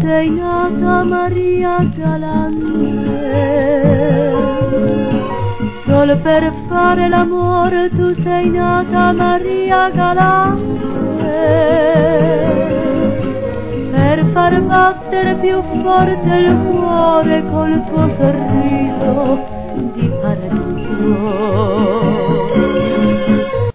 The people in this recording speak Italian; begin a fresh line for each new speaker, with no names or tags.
sei nata Maria galante, solo per fare l'amore tu sei nata Maria galante, per far battere più forte il cuore col tuo sorriso di paradiso.